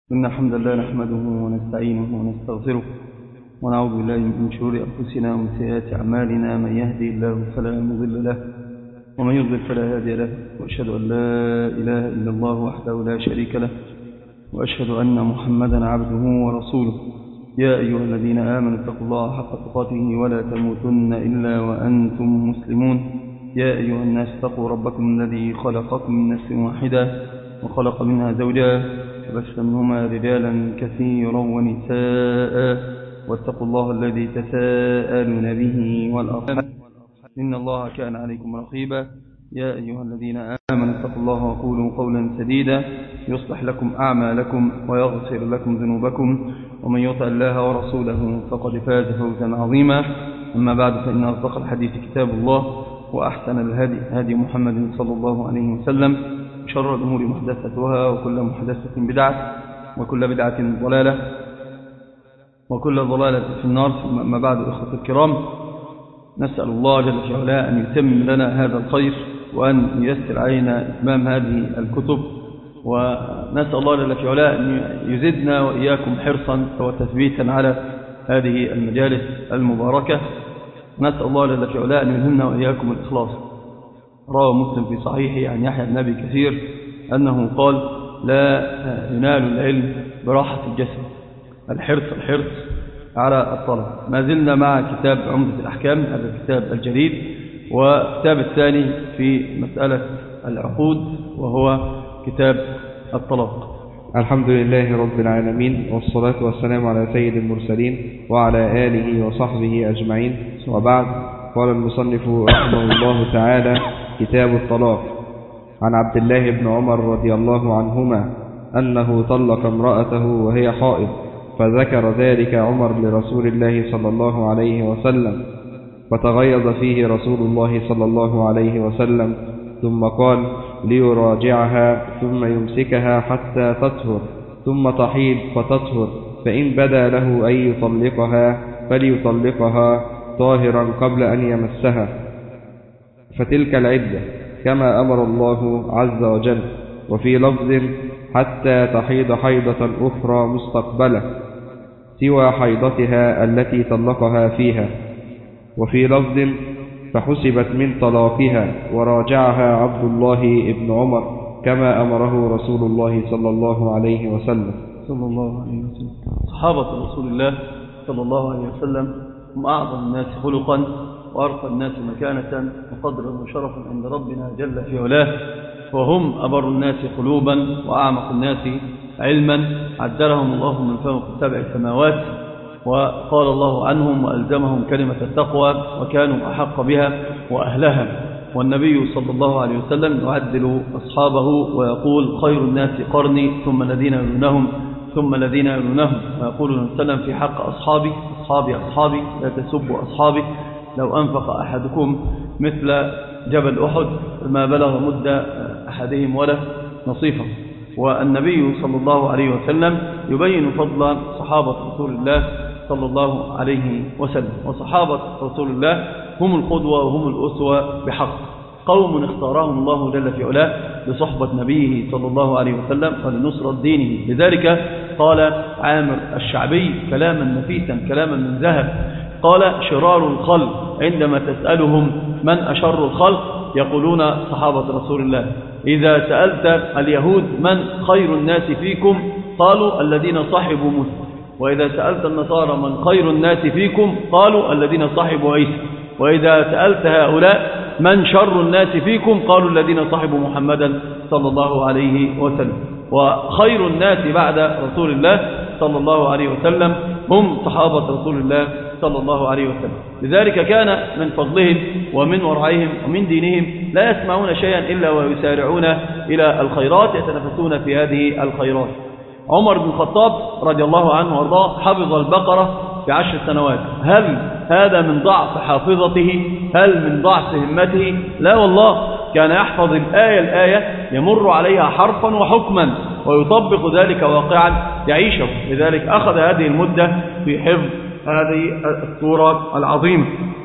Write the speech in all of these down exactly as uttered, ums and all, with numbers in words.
إن الحمد لله نحمده ونستعينه ونستغفره ونعوذ بالله من شرور أنفسنا ومن سيئات أعمالنا. من يهدي الله فلا مضل له ومن يضلل فلا هادي له، وأشهد أن لا إله إلا الله وحده لا شريك له، وأشهد أن محمدا عبده ورسوله. يا أيها الذين آمنوا اتقوا الله حق تقاته ولا تموتن إلا وأنتم مسلمون. يا أيها الناس اتقوا ربكم الذي خلقكم من نفس واحدة وخلق منها زوجها وبث منهما رجالا كثيرا ونساء، واتقوا الله الذي تساءلون به والأرحام إن الله كان عليكم رقيبا. يا أيها الذين آمنوا اتقوا الله وقولوا قولا سديدا يصلح لكم أعمالكم ويغفر لكم ذنوبكم، ومن يطع الله ورسوله فقد فاز فوزا عظيما. أما بعد، فإن أصدق الحديث كتاب الله، وأحسن الهدي هدي محمد صلى الله عليه وسلم، شر الأمور محدثتها، وكل محدثة بدعة، وكل بدعة ضلالة، وكل ضلالة في النار. أما بعد، إخوة الكرام، نسأل الله جل في علاه أن يتم لنا هذا الخير وأن ييسر علينا إتمام هذه الكتب، ونسأل الله جل في علاه أن يزدنا وإياكم حرصا وتثبيتا على هذه المجالس المباركة. نسأل الله جل في علاه أن يلهمنا وإياكم الإخلاص. روى مسلم في صحيحه عن يحيى بن أبي كثير أنه قال: لا ينال العلم براحة الجسد، الحرص الحرص على الطلب. ما زلنا مع كتاب عمدة الأحكام، هذا الكتاب الجديد، والكتاب الثاني في مسألة العقود وهو كتاب الطلاق. الحمد لله رب العالمين، والصلاة والسلام على سيد المرسلين وعلى آله وصحبه أجمعين، وبعد. قال المصنف رحمه الله تعالى: كتاب الطلاق. عن عبد الله بن عمر رضي الله عنهما أنه طلق امرأته وهي حائض، فذكر ذلك عمر لرسول الله صلى الله عليه وسلم، فتغيظ فيه رسول الله صلى الله عليه وسلم، ثم قال: ليراجعها ثم يمسكها حتى تطهر، ثم تحيض فتطهر، فإن بدا له أن يطلقها فليطلقها طاهرا قبل أن يمسها، فتلك العدة كما أمر الله عز وجل. وفي لفظ: حتى تحيض حيضة أخرى مستقبلة سوى حيضتها التي طلقها فيها. وفي لفظ: فحسبت من طلاقها، وراجعها عبد الله بن عمر كما أمره رسول الله صلى الله عليه وسلم. صلى الله عليه وسلم. صحابة رسول الله صلى الله عليه وسلم هم أعظم الناس خلقا، وأرقى الناس مكانة وقدرا وشرفا عند ربنا جل في علاه، وهم أبر الناس قلوبا وأعمق الناس علما. عدلهم الله من فوق سبع سماوات، وقال الله عنهم وألزمهم كلمة التقوى، وكانوا أحق بها وأهلها. والنبي صلى الله عليه وسلم يعدل أصحابه ويقول: خير الناس قرني، ثم الذين يلونهم، ثم الذين يلونهم. ويقول صلى الله عليه وسلم في حق أصحابي: أصحابي أصحابي لا تسبوا أصحابي، لو أنفق أحدكم مثل جبل أحد ما بلغ مد أحدهم ولا نصيفه. والنبي صلى الله عليه وسلم يبين فضل صحابة رسول الله صلى الله عليه وسلم. وصحابة رسول الله هم القدوة وهم الأسوة بحق، قوم اختارهم الله جل في علاه لصحبة نبيه صلى الله عليه وسلم ولنصرة دينه. لذلك قال عامر الشعبي كلاما نفيسا، كلاما من ذهب، قال: شرار الخلق عندما تسألهم من أشر الخلق يقولون صحابة رسول الله. إذا سألت اليهود من خير الناس فيكم قالوا الذين صحبوا موسى، وإذا سألت النصارى من خير الناس فيكم قالوا الذين صحبوا عيسى، وإذا سألت هؤلاء من شر الناس فيكم قالوا الذين صحبوا محمدا صلى الله عليه وسلم. وخير الناس بعد رسول الله صلى الله عليه وسلم هم صحابة رسول الله صلى الله عليه وسلم. لذلك كان من فضلهم ومن ورعهم ومن دينهم لا يسمعون شيئا إلا ويسارعون إلى الخيرات، يتنافسون في هذه الخيرات. عمر بن الخطاب رضي الله عنه وارضاه حفظ البقرة في عشر سنوات. هل هذا من ضعف حافظته؟ هل من ضعف همته؟ لا والله، كان يحفظ الآية الآية، يمر عليها حرفا وحكما، ويطبق ذلك واقعا يعيشه. لذلك أخذ هذه المدة في حفظ هذه السورة العظيمة،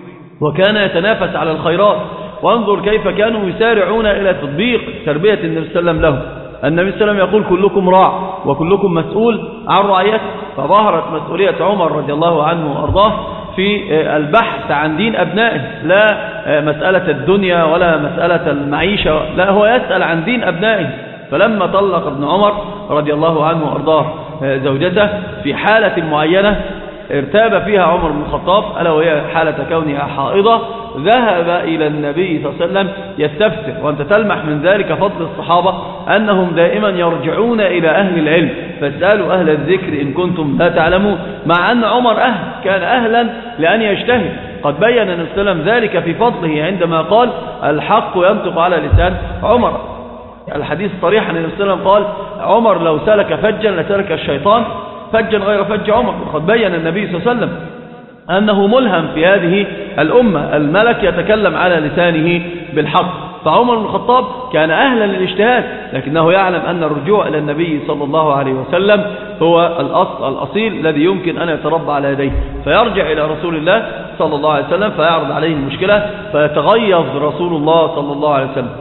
وكان يتنافس على الخيرات. وانظر كيف كانوا يسارعون إلى تطبيق تربية النبي صلى الله عليه وسلم له. النبي صلى الله عليه وسلم يقول: كلكم راع وكلكم مسؤول عن رعيته. فظهرت مسؤولية عمر رضي الله عنه وأرضاه في البحث عن دين أبنائه، لا مسألة الدنيا ولا مسألة المعيشة، لا، هو يسأل عن دين أبنائه. فلما طلق ابن عمر رضي الله عنه وأرضاه زوجته في حالة معينة ارتاب فيها عمر بن الخطاب، ألا وهي حالة كونها حائضة، ذهب إلى النبي صلى الله عليه وسلم يستفسر. وأنت تلمح من ذلك فضل الصحابة أنهم دائما يرجعون إلى أهل العلم، فاسألوا أهل الذكر إن كنتم لا تعلمون، مع أن عمر أهل كان أهلا لأن يجتهد. قد بين النبي صلى الله عليه وسلم ذلك في فضله عندما قال الحق ينطق على لسان عمر. الحديث صريح أن النبي صلى الله عليه وسلم قال عمر لو سلك فجا لسلك الشيطان فجا غير فج عمر. وقد بين النبي صلى الله عليه وسلم أنه ملهم في هذه الأمة، الملك يتكلم على لسانه بالحق. فعمر بن الخطاب كان أهلا للاجتهاد، لكنه يعلم أن الرجوع إلى النبي صلى الله عليه وسلم هو الأصل الأصيل الذي يمكن أن يتربى على يديه، فيرجع إلى رسول الله صلى الله عليه وسلم فيعرض عليه المشكلة، فيتغيظ رسول الله صلى الله عليه وسلم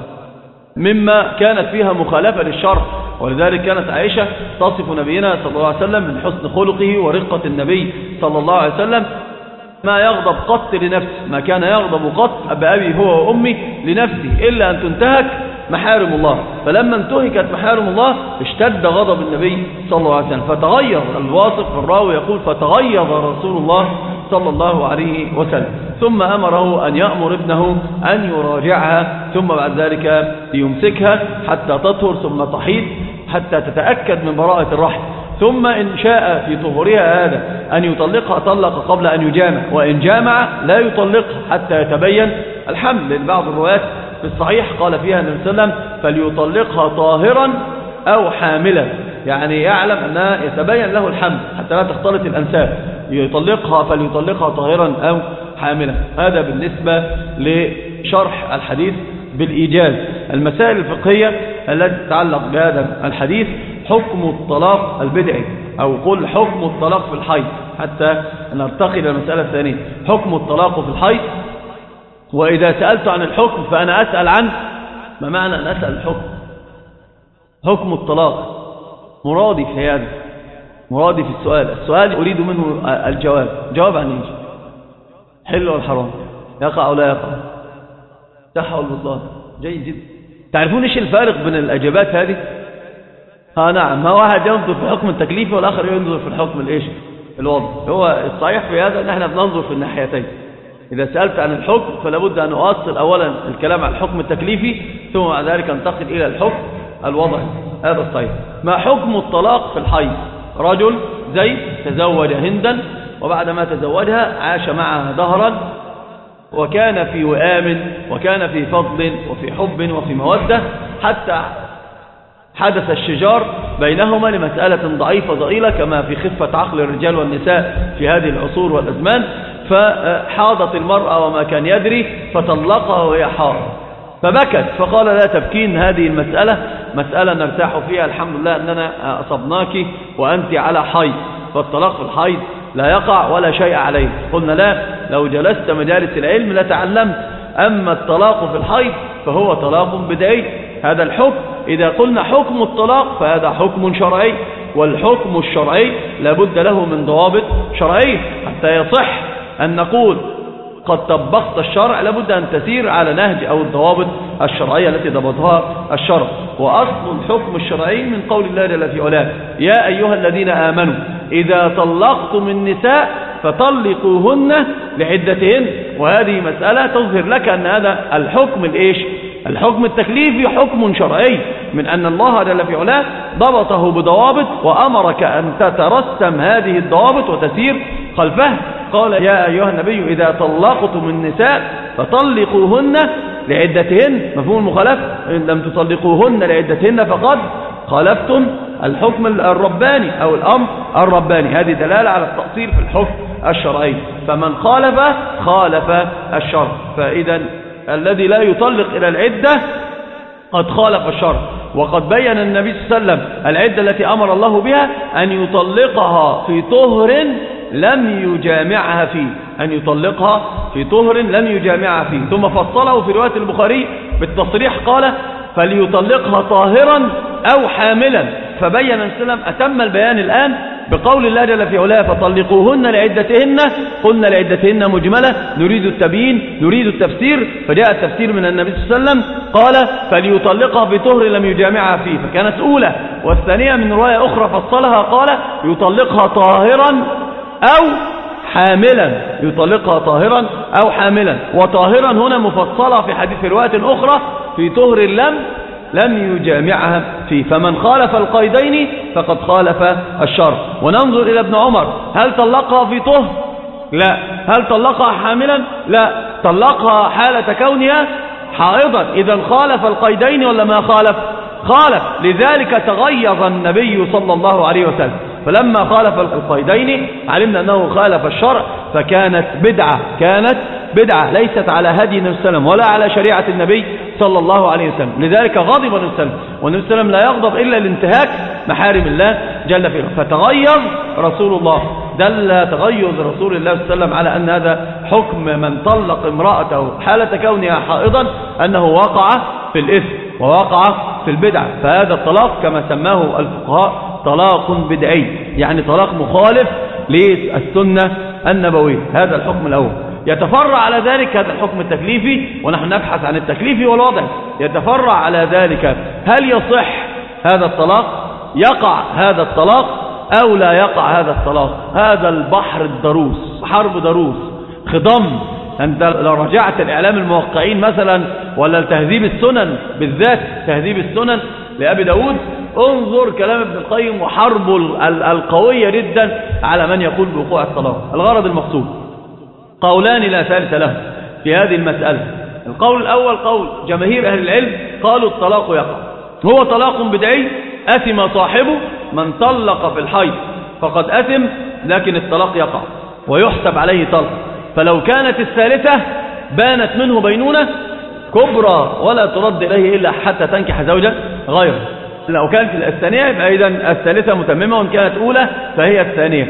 مما كانت فيها مخالفة للشرع. ولذلك كانت عائشة تصف نبينا صلى الله عليه وسلم من حسن خلقه ورقة النبي صلى الله عليه وسلم ما يغضب قط لنفسه، ما كان يغضب قط بأبي هو وأمي لنفسه إلا أن تنتهك محارم الله. فلما انتهكت محارم الله اشتد غضب النبي صلى الله عليه وسلم، فتغير. الواصف الراوي يقول فتغيظ رسول الله صلى الله عليه وسلم، ثم أمره أن يأمر ابنه أن يراجعها، ثم بعد ذلك يمسكها حتى تطهر ثم تحيض حتى تتأكد من براءة الرحم، ثم إن شاء في طهورها هذا أن يطلقها طلق قبل أن يجامع، وإن جامع لا يطلقها حتى يتبين الحمل. لأن بعض الروايات في الصحيح قال فيها النبي صلى الله عليه وسلم فليطلقها طاهرا أو حاملا، يعني يعلم أنها يتبين له الحمل حتى لا تختلط الأنساب، يطلقها فليطلقها طاهرا أو حاملا. هذا بالنسبة لشرح الحديث بالإيجاز. المسائل الفقهية التي تتعلق بهذا الحديث: حكم الطلاق البدعي، أو قل حكم الطلاق في الحيض، حتى نرتقي إلى المسألة الثانية. حكم الطلاق في الحيض. وإذا سألت عن الحكم فأنا أسأل عن ما معنى أن أسأل الحكم. حكم الطلاق مرادي في هذا، مرادي في السؤال. السؤال أريد منه الجواب. جواب عن إيش؟ حل ولا حرام؟ يقع ولا يقع؟ صح ولا بطلان؟ جيد جدا. تعرفون إيش الفارق بين الأجابات هذه؟ ها نعم، ما واحد ينظر في الحكم التكليفي والآخر ينظر في الحكم الإيش؟ الوضع. هو الصحيح في هذا أن احنا بننظر في الناحيتين. إذا سألت عن الحكم فلا بد أن أؤصل أولا الكلام عن الحكم التكليفي، ثم بعد ذلك انتقل إلى الحكم الوضعي. هذا الصحيح. ما حكم الطلاق في الحيض؟ رجل زيد تزوج هندا، وبعدما تزوجها عاش معها دهرا، وكان في وئام وكان في فضل وفي حب وفي مودة، حتى حدث الشجار بينهما لمسألة ضعيفة ضئيلة كما في خفة عقل الرجال والنساء في هذه العصور والأزمان. فحاضت المرأة وما كان يدري فطلقها وهي حاض، فبكت فقال لا تبكين، هذه المسألة مسألة نرتاح فيها، الحمد لله أننا أصبناك وأنت على حيض، فالطلاق في الحيض لا يقع ولا شيء عليه. قلنا لا، لو جلست مجالس العلم لتعلمت. أما الطلاق في الحيض فهو طلاق بدعي. هذا الحكم. إذا قلنا حكم الطلاق فهذا حكم شرعي، والحكم الشرعي لابد له من ضوابط شرعية حتى يصح أن نقول قد طبقت الشرع، لابد أن تسير على نهج أو الضوابط الشرعية التي ضبطها الشرع. وأصل الحكم الشرعي من قول الله جل في علاه: يا أيها الذين آمنوا إذا طلقتم النساء فطلقوهن لعدتهن. وهذه مسألة تظهر لك أن هذا الحكم الإيش؟ الحكم التكليفي حكم شرعي، من أن الله جل في علاه ضبطه بضوابط وأمرك أن تترسم هذه الضوابط وتسير خلفها. قال: يا أيها النبي إذا طلقتم النساء فطلقوهن لعدتهن. مفهوم المخالفة؟ إن لم تطلقوهن لعدتهن فقد خالفتم الحكم الرباني أو الأمر الرباني. هذه دلالة على التقصير في الحكم الشرعي، فمن خالف خالف الشرع. فإذا الذي لا يطلق إلى العدة قد خالف الشرع. وقد بين النبي صلى الله عليه وسلم العدة التي أمر الله بها أن يطلقها في طهر لم يجامعها فيه، أن يطلقها في طهر لم يجامعها فيه. ثم فصله في رواية البخاري بالتصريح قال: فليطلقها طاهرا أو حاملا. فبين النبي صلى الله عليه وسلم أتم البيان الآن بقول الله جل في علاه فطلقوهن لعدتهن قلنا لعدتهن مجملة نريد التبيين نريد التفسير، فجاء التفسير من النبي صلى الله عليه وسلم قال فليطلقها في طهر لم يجامعها فيه، فكانت أولى. والثانية من رواية أخرى فصلها قال يطلقها طاهرا أو حاملا، يطلقها طاهرا أو حاملا، وطاهرا هنا مفصلة في حديث رواية أخرى في طهر لم لم يجامعها فيه. فمن خالف القيدين فقد خالف الشرع. وننظر إلى ابن عمر، هل طلقها في طهر؟ لا. هل طلقها حاملا؟ لا. طلقها حالة كونها حائضا، إذا خالف القيدين ولا ما خالف؟ خالف. لذلك تغيظ النبي صلى الله عليه وسلم، فلما خالف القيدين علمنا أنه خالف الشرع، فكانت بدعة، كانت بدعة ليست على هدي النبي صلى الله عليه وسلم ولا على شريعة النبي صلى الله عليه وسلم. لذلك غضب النبي صلى الله عليه وسلم، والنبي صلى الله عليه وسلم لا يغضب إلا لانتهاك محارم الله جل في علاه، فتغيظ رسول الله. دل تغيظ رسول الله صلى الله عليه وسلم على أن هذا حكم من طلق امرأته حالة كونها حائضا أنه وقع في الإثم ووقع في البدعة. فهذا الطلاق كما سماه الفقهاء طلاق بدعي، يعني طلاق مخالف للسنة النبوية. هذا الحكم الأول. يتفرع على ذلك هذا الحكم التكليفي، ونحن نبحث عن التكليفي والوضع. يتفرع على ذلك هل يصح هذا الطلاق، يقع هذا الطلاق أو لا يقع هذا الطلاق. هذا البحر الضروس، حرب ضروس، خضم. أنت لو رجعت الإعلام الموقعين مثلا ولا تهذيب السنن، بالذات تهذيب السنن لأبي داود، انظر كلام ابن القيم وحرب القوية جدا على من يقول بوقوع الطلاق. الغرض المقصود قولان لا ثالث له في هذه المسألة. القول الأول قول جماهير أهل العلم، قالوا الطلاق يقع، هو طلاق بدعي أثم صاحبه، من طلق في الحيض فقد أثم، لكن الطلاق يقع ويحسب عليه طلق. فلو كانت الثالثة بانت منه بينونة كبرى ولا ترد إليه إلا حتى تنكح زوجا غيره. لو كانت الثانية يبقى إذن الثالثة متممة، وإن كانت أولى فهي الثانية.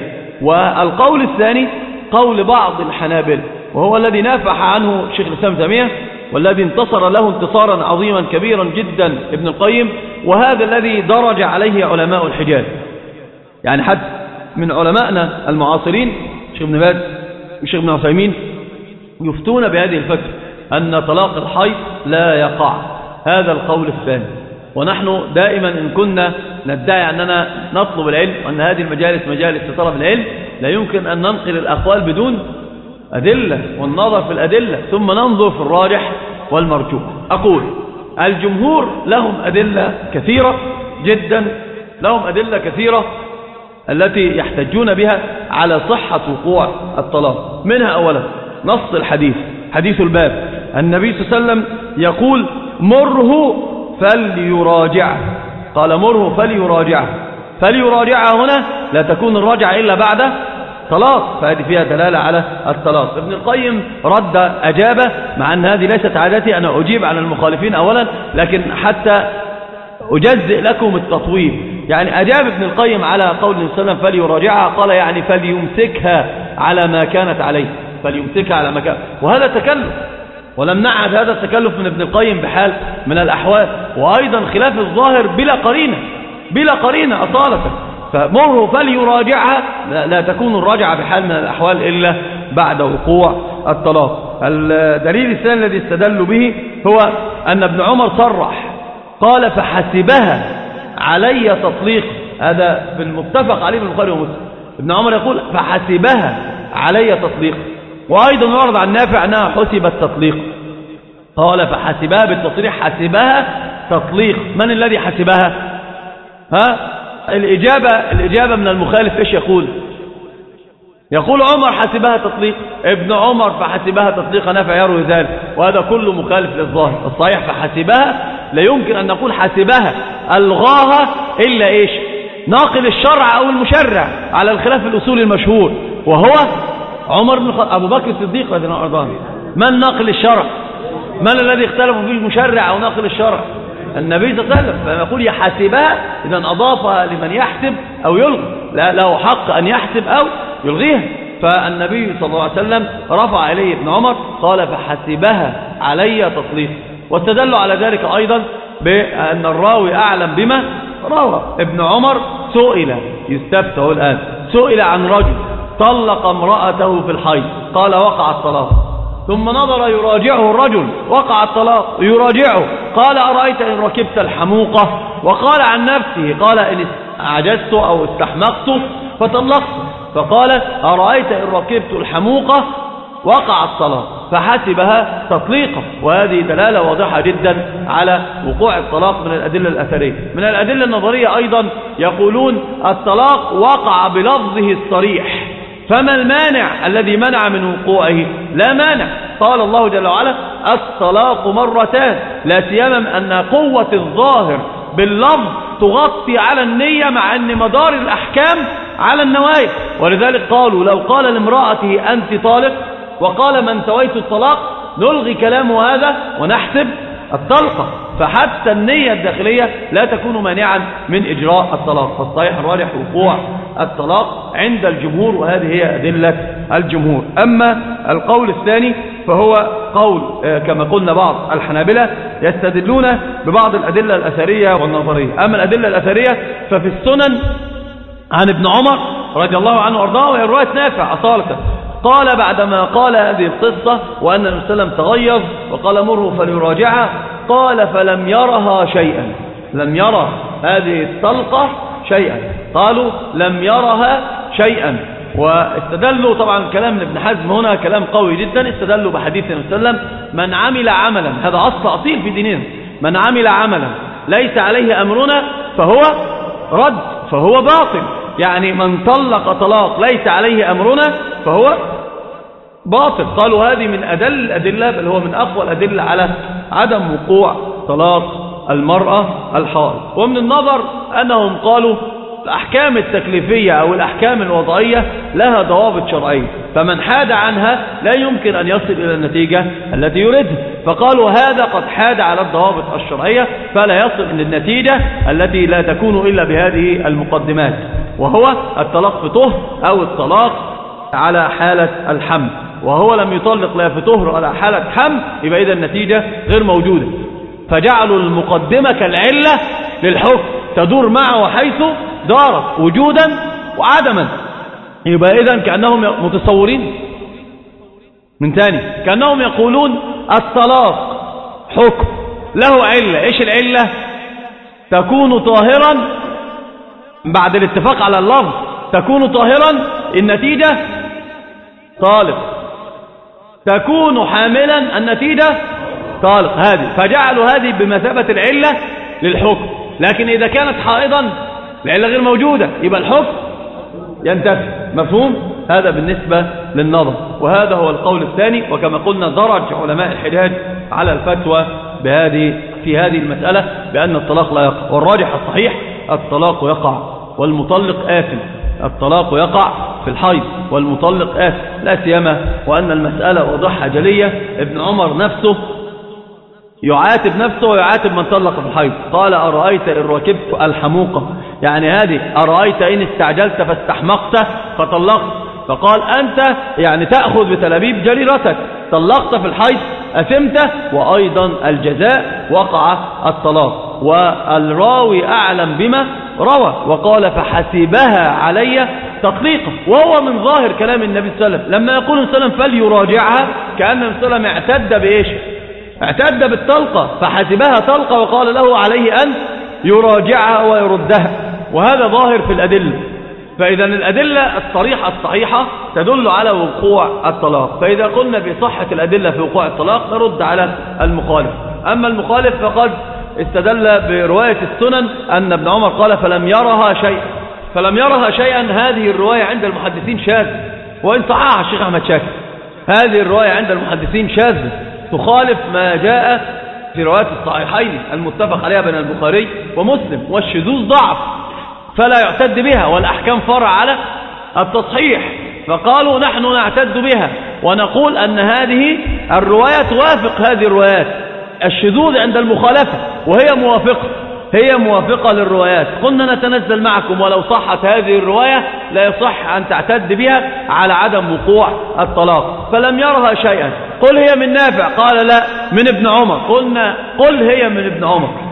والقول الثاني قول بعض الحنابل، وهو الذي نافح عنه شيخ الإسلام تيمية، والذي انتصر له انتصارا عظيما كبيرا جدا ابن القيم، وهذا الذي درج عليه علماء الحجاز. يعني حتى من علمائنا المعاصرين شيخ ابن باز وشيخ ابن عثيمين يفتون بهذه الفتوى أن طلاق الحيض لا يقع. هذا القول الثاني. ونحن دائما إن كنا ندعي أننا نطلب العلم وأن هذه المجالس مجالس لطلب العلم، لا يمكن أن ننقل الأقوال بدون أدلة والنظر في الأدلة ثم ننظر في الراجح والمرجوح. أقول الجمهور لهم أدلة كثيرة جدا، لهم أدلة كثيرة التي يحتجون بها على صحة وقوع الطلاق. منها أولا نص الحديث، حديث الباب، النبي صلى الله عليه وسلم يقول مره فليراجعه، قال مره فليراجعه. فليراجعه هنا لا تكون الرجعة إلا بعد طلاق، فهذه فيها دلالة على الطلاق. ابن القيم رد أجابة، مع أن هذه ليست عادتي أنا أجيب عن المخالفين أولا، لكن حتى أجزئ لكم التطويل. يعني أجاب ابن القيم على قول النبي صلى الله عليه وسلم فليراجعها، قال يعني فليمسكها على ما كانت عليه، فليمسكها على ما كانت، وهذا تكلف، ولم نعد هذا التكلف من ابن القيم بحال من الأحوال. وأيضا خلاف الظاهر بلا قرينة، بلا قرينة أصالة. فمره فليراجعها لا, لا تكون الراجعة بحال من الأحوال إلا بعد وقوع الطلاق. الدليل الثاني الذي استدلوا به هو أن ابن عمر صرح قال فحسبها علي تطليق، هذا بالمتفق عليه من البخاري ومسلم. ابن عمر يقول فحسبها علي تطليق. وأيضا يعرض عن نافع أنها حسبت تطليق، قال فحسبها بالتصريح، حسبها تطليق. من الذي حسبها؟ ها الإجابة الإجابة من المخالف إيش يقول؟ يقول عمر حسبها تطليق، ابن عمر فحسبها تطليق، نافع يروي ذلك، وهذا كله مخالف للظاهر. الصحيح فحسبها لا يمكن أن نقول حسبها ألغاها إلا إيش؟ ناقل الشرع أو المشرع على الخلاف الأصولي المشهور، وهو عمر بن الخطاب، أبو بكر الصديق رضي الله عنه. من ناقل الشرع؟ من الذي اختلفوا فيه المشرع أو ناقل الشرع؟ النبي صلى الله عليه وسلم. فنقول يحسبها إذا أضافها لمن يحسب أو يلغي، لا له حق أن يحسب أو يلغيها. فالنبي صلى الله عليه وسلم رفع إليه ابن عمر قال فحسبها علي تطليق. واستدلوا على ذلك أيضا بأن الراوي أعلم بما روى ابن عمر سئل يستفتى الآن سئل عن رجل طلق امرأته في الحيض قال وقع الطلاق، ثم نظر يراجعه الرجل وقع الطلاق يراجعه قال أرأيت إن ركبت الحموقة، وقال عن نفسه قال إن عجزت أو استحمقت فطلقت، فقال أرأيت إن ركبت الحموقة وقع الطلاق فحسبها تطليقا. وهذه دلالة واضحة جدا على وقوع الطلاق من الأدلة الأثرية. من الأدلة النظرية أيضا يقولون الطلاق وقع بلفظه الصريح، فما المانع الذي منع من وقوعه؟ لا مانع. قال الله جل وعلا الطلاق مرتان، لا سيما أن قوة الظاهر باللفظ تغطي على النية مع أن مدار الأحكام على النوايا. ولذلك قالوا لو قال لامرأته أنت طالق وقال من سويت الطلاق نلغي كلامه هذا ونحسب الطلقة، فحتى النية الداخلية لا تكون مانعا من إجراء الطلاق. فالصحيح الراجح وقوع الطلاق عند الجمهور، وهذه هي أدلة الجمهور. أما القول الثاني فهو قول كما قلنا بعض الحنابلة يستدلون ببعض الأدلة الأثرية والنظرية. أما الأدلة الأثرية ففي السنن عن ابن عمر رضي الله عنه وارضاه، وهي رواية نافع أصالة، قال بعدما قال هذه القصة وأن النبي صلى الله عليه وسلم تغيظ وقال مره فليراجعها، قال فلم يرها شيئا، لم يرى هذه الطلقة شيئا، قالوا لم يرها شيئا. واستدلوا طبعا كلام ابن حزم هنا كلام قوي جدا، استدلوا بحديث النبي صلى الله عليه وسلم من عمل عملا، هذا أصل أصيل في ديننا، من عمل عملا ليس عليه أمرنا فهو رد فهو باطل، يعني من طلق طلاق ليس عليه أمرنا فهو باطل. قالوا هذه من أدل الأدلة، بل هو من أقوى الأدلة على عدم وقوع طلاق المرأة الحائض. ومن النظر أنهم قالوا الأحكام التكليفية أو الأحكام الوضعية لها ضوابط شرعية، فمن حاد عنها لا يمكن أن يصل إلى النتيجة التي يريدها، فقالوا هذا قد حاد على الضوابط الشرعية فلا يصل إلى النتيجة التي لا تكون إلا بهذه المقدمات، وهو الطلاق في طهر أو الطلاق على حالة الحمل. وهو لم يطلق لا في طهر ولا حالة حمل، يبقى إذا النتيجة غير موجودة. فجعلوا المقدمة كالعلة للحكم تدور معه حيث دارت وجودا وعدما. يبقى إذن كأنهم متصورين من تاني، كأنهم يقولون الطلاق حكم له علة. إيش العلة؟ تكون طاهرا بعد الاتفاق على اللفظ، تكون طاهرا النتيجة طالق، تكون حاملا النتيجة طالق. هذه فجعلوا هذه بمثابة العلة للحكم. لكن إذا كانت حائضا العلة غير موجودة يبقى الحكم ينتفي. مفهوم؟ هذا بالنسبة للنظر. وهذا هو القول الثاني. وكما قلنا درج علماء الحجاج على الفتوى بهذه في هذه المسألة بأن الطلاق لا يقع، والراجح الصحيح الطلاق يقع والمطلق آثم. الطلاق يقع في الحيض والمطلق آثم، لا سيما وأن المسألة واضحة جلية. ابن عمر نفسه يعاتب نفسه ويعاتب من طلق في الحيض، قال أرأيت إن ركبت الحموقة، يعني هذه أرأيت إن استعجلت فاستحمقت فطلقت، فقال أنت يعني تأخذ بتلابيب جريرتك، طلقت في الحيض أثمت، وأيضا الجزاء وقع الطلاق. والراوي أعلم بما روى، وقال فحسبها علي تطليقا، وهو من ظاهر كلام النبي صلى الله عليه وسلم لما يقول النبي صلى الله عليه وسلم فليراجعها، كأن النبي صلى الله عليه وسلم اعتد بإيش؟ اعتد بالطلقة، فحسبها طلقة وقال له عليه أن يراجعها ويردها. وهذا ظاهر في الأدلة. فإذا الأدلة الصريحة الصحيحة تدل على وقوع الطلاق. فإذا قلنا بصحة الأدلة في وقوع الطلاق نرد على المخالف. أما المخالف فقد استدل برواية السنن أن ابن عمر قال فلم يرها شيئا. فلم يرها شيئا هذه الرواية عند المحدثين شاذة، وإن صححها الشيخ أحمد شاكر هذه الرواية عند المحدثين شاذة تخالف ما جاء في روايات الصحيحين المتفق عليها بين البخاري ومسلم، والشذوذ ضعف فلا يعتد بها، والأحكام فرع على التصحيح. فقالوا نحن نعتد بها ونقول أن هذه الرواية توافق هذه الروايات. الشذوذ عند المخالفة وهي موافقة، هي موافقة للروايات. قلنا نتنزل معكم ولو صحت هذه الرواية لا يصح أن تعتد بها على عدم وقوع الطلاق. فلم يرها شيئا. قل هي من نافع، قال لا من ابن عمر. قلنا قل هي من ابن عمر،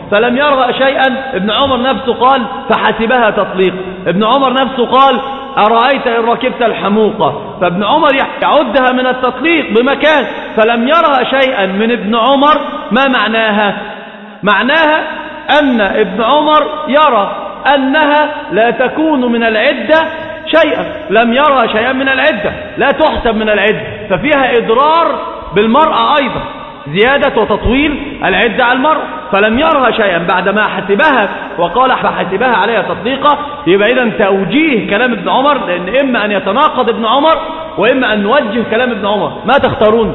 فلم يرغأ شيئا. ابن عمر نفسه قال فحسبها تطليق. ابن عمر نفسه قال أرأيت إن ركبت الحموقة. فابن عمر يعدها من التطليق بمكان. فلم يرغأ شيئا من ابن عمر. ما معناها؟ معناها أن ابن عمر يرى أنها لا تكون من العدة شيئا. لم يرى شيئا من العدة، لا تحسب من العدة، ففيها إضرار بالمرأة أيضا، زيادة وتطويل العدة على المرأة. فلم يرها شيئا بعدما حسبها وقال فحسبها عليها تطليقة. يبقى إذن توجيه كلام ابن عمر، لأن إما أن يتناقض ابن عمر وإما أن نوجه كلام ابن عمر. ما تختارون؟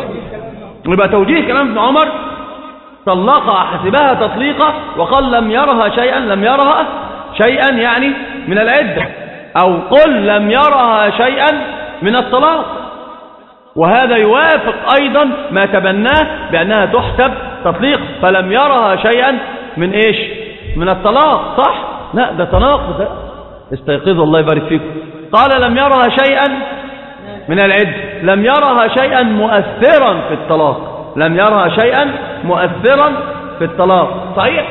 يبقى توجيه كلام ابن عمر طلقها حسبها تطليقة وقال لم يرها شيئا، لم يرها شيئا يعني من العدة، أو قل لم يرها شيئا من الطلاق. وهذا يوافق أيضا ما تبناه بأنها تحسب تطليق. فلم يرها شيئا من إيش؟ من الطلاق. صح؟ لا، ده تناقض ده. استيقظوا الله يبارك فيكم. قال لم يرها شيئا من العدة، لم يرها شيئا مؤثرا في الطلاق. لم يرها شيئا مؤثرا في الطلاق. صحيح؟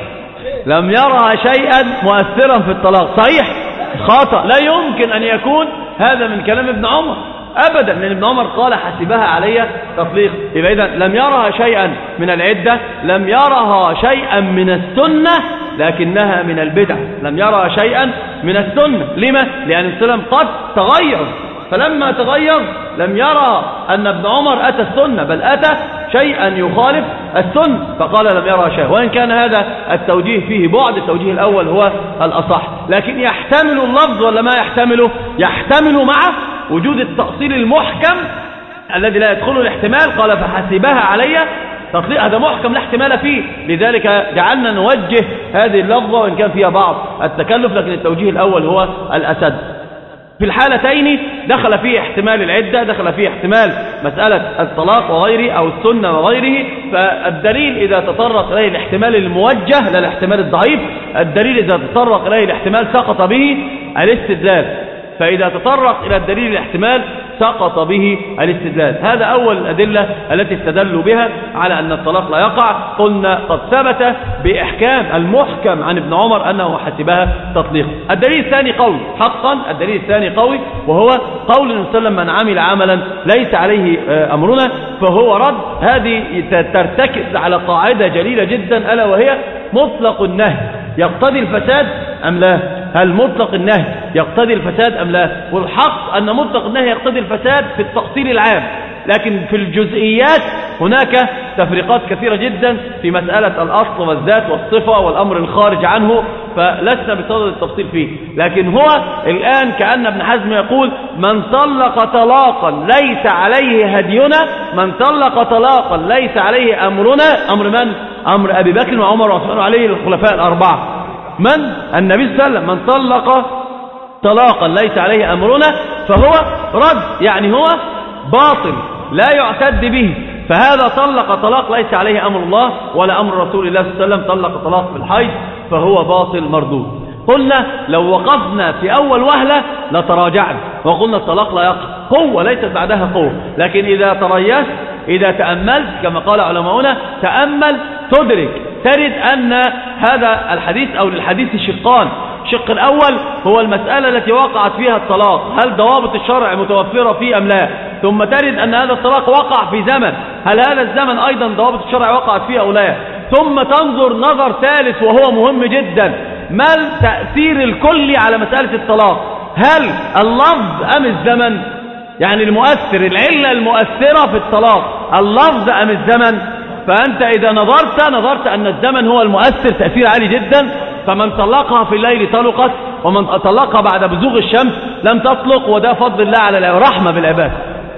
لم يرها شيئا مؤثرا في الطلاق. صحيح؟ خطأ. لا يمكن أن يكون هذا من كلام ابن عمر أبدا، لأن ابن عمر قال حسبها علي تطليق. يبقى إذن لم يرها شيئا من العدة، لم يرها شيئا من السنة، لكنها من البدع. لم يرها شيئا من السنة. لما؟ لأن السلام قد تغير، فلما تغير لم يرى أن ابن عمر أتى السنة، بل أتى شيئا يخالف السنة، فقال لم يرى شيئا. وإن كان هذا التوجيه فيه بعد، التوجيه الأول هو الأصح، لكن يحتمل اللفظ ولا ما يحتمله؟ يحتمل مع وجود التأصيل المحكم الذي لا يدخله الاحتمال. قال فحسبها علي تطليق، هذا محكم لا احتمال فيه، لذلك جعلنا نوجه هذه اللفظة وإن كان فيها بعض التكلف، لكن التوجيه الأول هو الأسد. في الحالتين دخل فيه احتمال العدة، دخل فيه احتمال مسألة الطلاق وغيره أو السنة وغيره. فالدليل إذا تطرق إليه الاحتمال الموجه لا الاحتمال الضعيف، الدليل إذا تطرق إليه الاحتمال سقط به الاستدلال. فإذا تطرق إلى الدليل الاحتمال سقط به الاستدلال. هذا أول الأدلة التي استدلوا بها على أن الطلاق لا يقع. قلنا قد ثبت بإحكام المحكم عن ابن عمر أنه حسبها تطليق. الدليل الثاني قوي، حقا الدليل الثاني قوي، وهو قول النبي صلى الله عليه وسلم من عمل عملا ليس عليه أمرنا فهو رد. هذه ترتكز على قاعدة جليلة جدا، ألا وهي مطلق النهي يقتضي الفساد أم لا؟ هل مطلق النهي يقتضي الفساد أم لا؟ والحق أن مطلق النهي يقتضي الفساد في التفصيل العام، لكن في الجزئيات هناك تفريقات كثيرة جدا في مسألة الأصل والذات والصفة والأمر الخارج عنه، فلسنا بصدد التفصيل فيه. لكن هو الآن كأن ابن حزم يقول من طلق طلاقا ليس عليه هدينا، من طلق طلاقا ليس عليه أمرنا. أمر من؟ أمر أبي بكر وعمر وعثمان عليه الخلفاء الأربعة. من؟ النبي صلى الله عليه وسلم. من طلق طلاقا ليس عليه أمرنا فهو رد، يعني هو باطل لا يعتد به. فهذا طلق طلاق ليس عليه أمر الله ولا أمر رسول الله صلى الله عليه وسلم، طلق طلاق في الحيض فهو باطل مردود. قلنا لو وقفنا في أول وهلة لتراجعنا وقلنا الطلاق لا يقع، قوة ليست بعدها قوة. لكن إذا تريثت، إذا تأملت كما قال علماؤنا، تأمل تدرك تجد أن هذا الحديث أو للحديث شقان. الشق الأول هو المسألة التي وقعت فيها الطلاق، هل ضوابط الشرع متوفرة فيه أم لا؟ ثم تجد أن هذا الطلاق وقع في زمن، هل هذا الزمن أيضا ضوابط الشرع وقعت فيه أو لا؟ ثم تنظر نظر ثالث وهو مهم جدا، ما التأثير الكلي على مسألة الطلاق؟ هل اللفظ أم الزمن؟ يعني المؤثر، العلة المؤثرة في الطلاق اللفظ أم الزمن؟ فأنت إذا نظرت نظرت أن الزمن هو المؤثر تأثير عالي جدا، فمن طلقها في الليل طلقت، ومن طلقها بعد بزوغ الشمس لم تطلق، وده فضل الله على الرحمة بالعباد.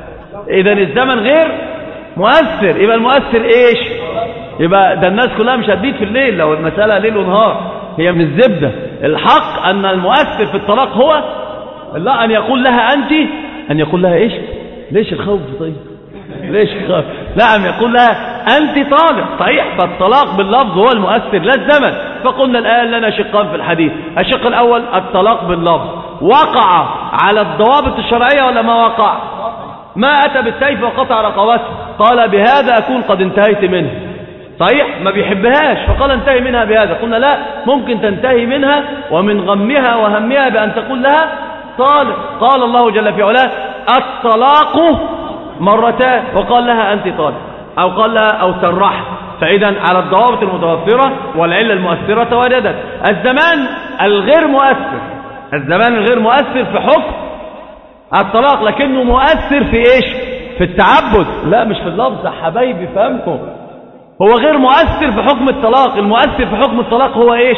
إذا الزمن غير مؤثر، يبقى المؤثر إيش؟ يبقى ده الناس كلها مش هتبيت في الليل لو المسألة ليل ونهار، هي من الزبدة. الحق أن المؤثر في الطلاق هو لا أن يقول لها أنت، أن يقول لها إيش؟ ليش الخوف طيب؟ ليش الخوف؟ نعم يقول لها أنت طالق. صحيح، فالطلاق باللفظ هو المؤثر لا الزمن. فقلنا الآن لنا شقان في الحديث، الشق الأول الطلاق باللفظ وقع على الضوابط الشرعية ولا ما وقع؟ ما أتى بالسيف وقطع رقبته قال بهذا أكون قد انتهيت منه. صحيح ما بيحبهاش فقال انتهي منها بهذا. قلنا لا، ممكن تنتهي منها ومن غمها وهمها بأن تقول لها طالق. قال الله جل في علاه الطلاق مرتان، وقال لها أنت طالق، أو قال لها أو سرح. فإذا على الضوابط المتوفرة والعلة المؤثرة تواجدت. الزمان الغير مؤثر، الزمان الغير مؤثر في حكم الطلاق، لكنه مؤثر في إيش؟ في التعبد. لا مش في اللفظ يا حبايبي، فهمكم؟ هو غير مؤثر في حكم الطلاق، المؤثر في حكم الطلاق هو إيش؟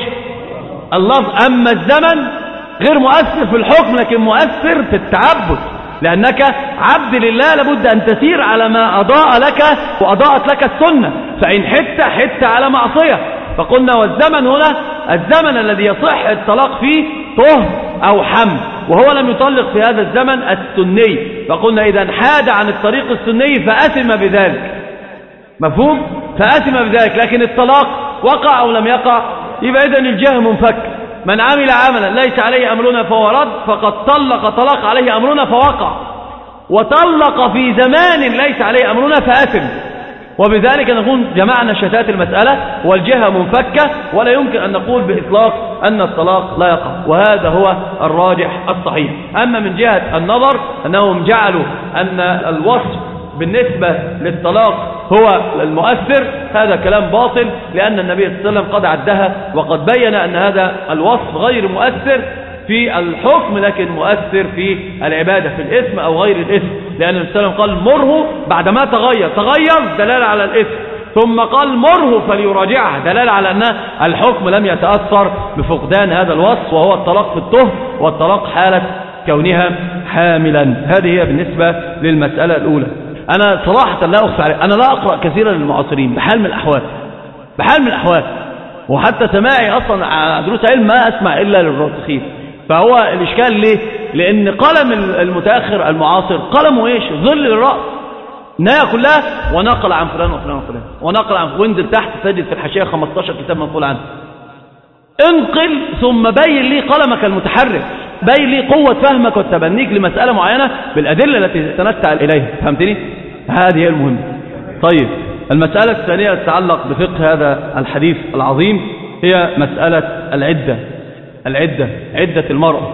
اللفظ. أما الزمن غير مؤثر في الحكم لكن مؤثر في التعبد، لأنك عبد لله لابد أن تسير على ما أضاء لك وأضاءت لك السنة، فإن حت حت على معصية. فقلنا والزمن هنا الزمن الذي يصح الطلاق فيه طهر أو حمل، وهو لم يطلق في هذا الزمن السني، فقلنا إذا حاد عن الطريق السني فأثم بذلك. مفهوم؟ فأثم بذلك. لكن الطلاق وقع أو لم يقع يبقى إذن الجهة منفك. من عمل عملا ليس عليه أمرنا فهو رد، فقد طلق طلاق عليه أمرنا فوقع، وطلق في زمان ليس عليه أمرنا فأثم. وبذلك نكون جمعنا شتات المسألة والجهة منفكة، ولا يمكن أن نقول بإطلاق أن الطلاق لا يقع، وهذا هو الراجح الصحيح. أما من جهة النظر أنهم جعلوا أن الوصف بالنسبة للطلاق هو المؤثر، هذا كلام باطل، لأن النبي صلى الله عليه وسلم قد عدها وقد بين أن هذا الوصف غير مؤثر في الحكم لكن مؤثر في العبادة، في الإثم أو غير الإثم. لأن النبي صلى الله عليه وسلم قال مره بعدما تغير، تغير دلالة على الإثم، ثم قال مره فليراجعها دلالة على أن الحكم لم يتأثر بفقدان هذا الوصف، وهو الطلاق في الطهر والطلاق حالة كونها حاملا. هذه هي بالنسبة للمسألة الأولى. أنا صراحة لا أخفى عليك، أنا لا أقرأ كثيرا للمعاصرين بحال من الأحوال، بحال من الأحوال، وحتى سماعي أصلا على دروس علم ما أسمع إلا للراسخين. فهو الإشكال ليه؟ لأن قلم المتأخر المعاصر قلمه إيش؟ ظل الرأس، نهاية كلها ونقل عن فلان وفلان وفلان ونقل عن، وانزل تحت تجد في الحاشية خمستاشر كتاب منقول عنه. انقل ثم بين لي قلمك المتحرك، بين لي قوة فهمك وتبنيك لمسألة معينة بالأدلة التي تتنتع إليها. فهمتني؟ هذه هي المهمة. طيب المسألة الثانية تتعلق بفقه هذا الحديث العظيم هي مسألة العدة. العدة، عدة المرأة،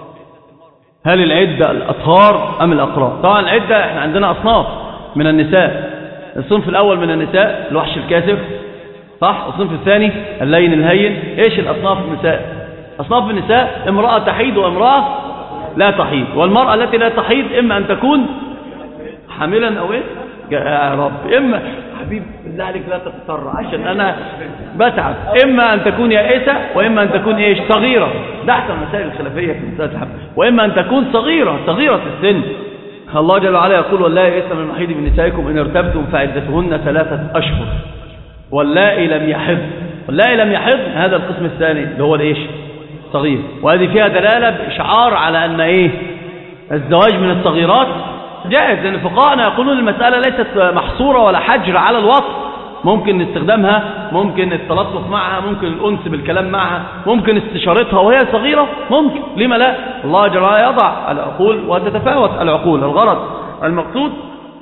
هل العدة الأطهار أم الأقراء؟ طبعا العدة احنا عندنا أصناف من النساء. الصنف الأول من النساء الوحش الكاسف، صح؟ الصنف الثاني اللين الهين. ايش الأصناف النساء؟ أصناف النساء امرأة تحيض وامرأة لا تحيض، والمرأة التي لا تحيض إما أن تكون حاملا أو إيه؟ يا رب، إما حبيب بالله عليك لا تضطر عشان أنا بتعب، إما أن تكون يائسة وإما أن تكون إيش؟ صغيرة. ده أحسن المسائل الخلافية في مسألة الحمل. وإما أن تكون صغيرة، صغيرة السن. الله جل وعلا يقول واللائي يئسن من المحيض من نسائكم إن ارتبتم فعدتهن ثلاثة أشهر واللائي لم يحض. واللائي لم يحض هذا القسم الثاني اللي هو الإيش؟ صغير. وهذه فيها دلالة بإشعار على أن إيه؟ الزواج من الصغيرات جائز، لأن فقهاءنا يقولون المسألة ليست محصورة ولا حجر على الوصف، ممكن استخدامها، ممكن التلطف معها، ممكن الأنس بالكلام معها، ممكن استشارتها وهي صغيرة، ممكن، لما لا؟ الله جل وعلا يضع العقول وتتفاوت العقول. الغرض المقصود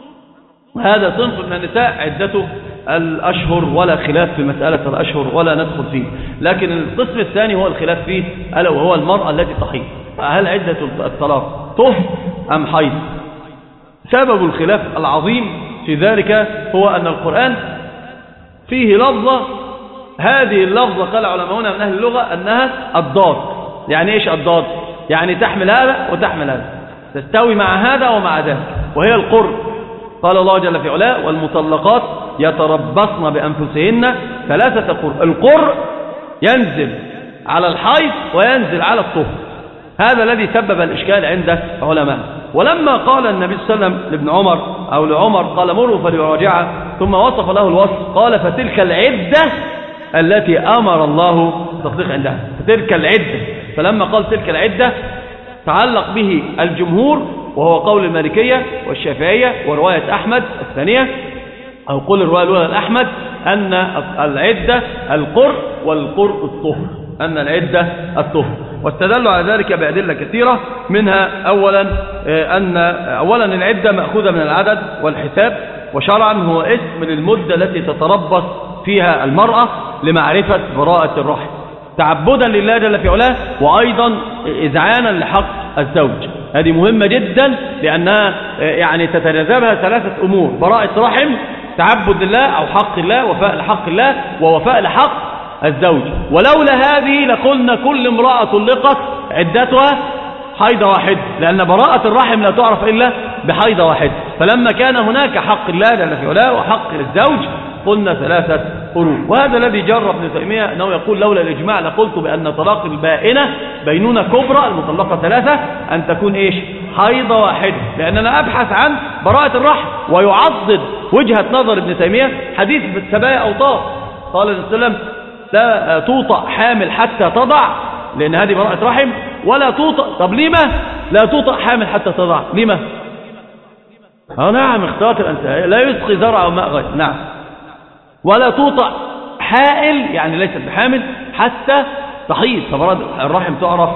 هذا صنف من النساء عدته الأشهر، ولا خلاف في مسألة الأشهر ولا ندخل فيه. لكن القسم الثاني هو الخلاف فيه، ألا وهو المرأة التي تحيض، هل عدة الطلاق طهر أم حيض؟ سبب الخلاف العظيم في ذلك هو أن القرآن فيه لفظة، هذه اللفظة قال علماؤنا من أهل اللغة أنها الضاد. يعني إيش الضاد؟ يعني تحمل هذا وتحمل هذا، تستوي مع هذا ومع ذاك، وهي القر. قال الله جل في علاه والمطلقات يتربصن بأنفسهن ثلاثة قر. القر ينزل على الحيض وينزل على الطهر، هذا الذي سبب الإشكال عند علماء. ولما قال النبي صلى الله عليه وسلم لابن عمر أو لعمر قال مره فليراجعها، ثم وصف له الوصف قال فتلك العدة التي أمر الله التطليق عندها، فتلك العدة. فلما قال تلك العدة تعلق به الجمهور، وهو قول المالكية والشافعية ورواية أحمد الثانية، أو قول الرواية الأولى الأحمد أن العدة القر والقر الطهر، أن العدة الطهر. واستدلوا على ذلك بأدلة كثيرة، منها أولا أن أولا العدة مأخوذة من العدد والحساب، وشرعا هو اسم من المدة التي تتربص فيها المرأة لمعرفة براءة الرحم تعبدا لله جل في علاه، وأيضا إذعانا لحق الزوج. هذه مهمة جدا لأنها يعني تتجاذبها ثلاثة أمور: براءة رحم، تعبد لله أو حق الله، وفاء لحق الله، ووفاء لحق الزوج. ولولا هذه لقلنا كل امرأة طلقت عدتها حيضة واحدة، لأن براءة الرحم لا تعرف إلا بحيضة واحدة. فلما كان هناك حق الله جل في علاه وحق الزوج قلنا ثلاثة قرون. وهذا الذي جرب ابن تيمية أنه يقول لولا الإجماع لقلت بأن طلاق البائنة بينونة كبرى المطلقة ثلاثة أن تكون إيش؟ حيضة واحدة، لأننا أبحث عن براءة الرحم. ويعضد وجهة نظر ابن تيمية حديث بالسبايا أوطار، قال النبي صلى الله عليه وسلم لا توطأ حامل حتى تضع، لأن هذه براءة رحم. ولا توطأ، طب لما لا توطأ حامل حتى تضع؟ لما؟ اه نعم، اختلاط الأنساب لا يسقي زرع وماء غير. نعم. ولا توطأ حائل يعني ليست بحامل حتى تحيض، فبراءة الرحم تعرف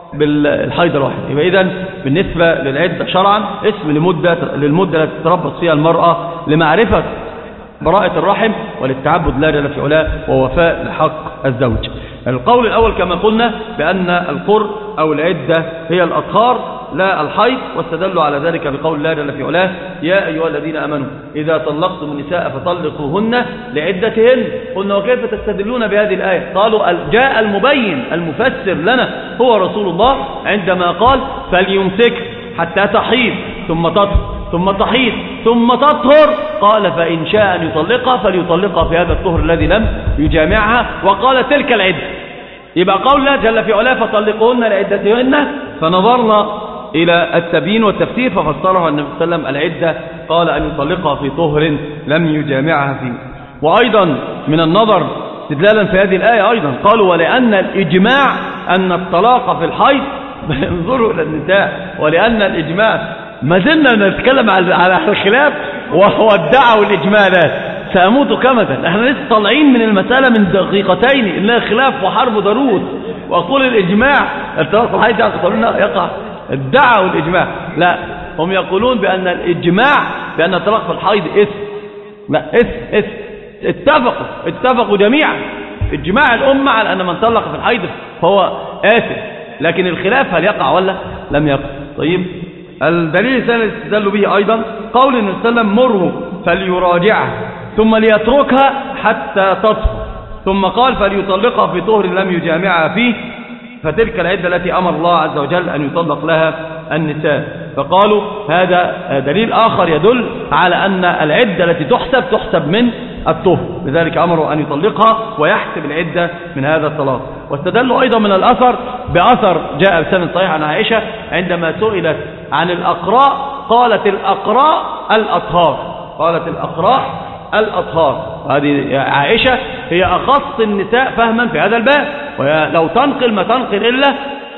بالحيض الواحد. يبقى إذن بالنسبة للعدة شرعا اسم لمدة للمدة التي تتربص فيها المرأة لمعرفة براءة الرحم وللتعبد لله جل في علاه ووفاء لحق الزوج. القول الأول كما قلنا بأن القر أو العدة هي الأطهار لا الحيض، واستدلوا على ذلك بقول الله جل في علاه: يا أيها الذين آمنوا إذا طلقتم النساء فطلقوهن لعدتهن. قلنا وكيف تستدلون بهذه الآية؟ قالوا جاء المبين المفسر لنا هو رسول الله عندما قال: فليمسك حتى تحيض ثم تطهر ثم تحيض ثم تطهر. قال: فإن شاء أن يطلقها فليطلقها في هذا الطهر الذي لم يجامعها، وقال تلك العدة. يبقى قول الله جل في علاه فطلقوهن لعدتهن، فنظرنا إلى التبيين والتفسير ففسرها النبي صلى الله عليه وسلم العدة قال أن يطلقها في طهر لم يجامعها فيه. وأيضا من النظر استدلالا في هذه الآية أيضا قالوا: ولأن الإجماع أن الطلاق في الحيض انظروا إلى النساء، ولأن الإجماع ما زلنا نتكلم على الخلاف وهو ادعوا الإجماع ده سأموت كمدا. احنا لسه طالعين من المسألة من دقيقتين إنها خلاف وحرب ضروس، وأقول الإجماع الطلاق في الحيض يقع، ادعوا الإجماع. لا، هم يقولون بأن الإجماع بأن الطلاق في الحيض إثم. لا، إثم إثم اتفقوا اتفقوا جميعا إجماع الأمة على أن من طلق في الحيض فهو آثم، لكن الخلاف هل يقع ولا لم يقع. طيب، الدليل الثاني الذي استدلوا به أيضا قول النبي صلى الله عليه وسلم: مره فليراجعها ثم ليتركها حتى تطهر، ثم قال: فليطلقها في طهر لم يجامعها فيه، فتلك العدة التي أمر الله عز وجل أن يطلق لها النساء. فقالوا هذا دليل آخر يدل على أن العدة التي تحسب تحسب من الطهر، لذلك أمروا أن يطلقها ويحسب العدة من هذا الطلاق. واستدلوا أيضا من الأثر بأثر جاء بسند صحيح عن عائشة عندما سئلت عن الأقراء قالت: الأقراء الأطهار، قالت الأقراء الأطهار. هذه عائشة هي أخص النساء فهما في هذا الباب، ولو تنقل ما تنقل إلا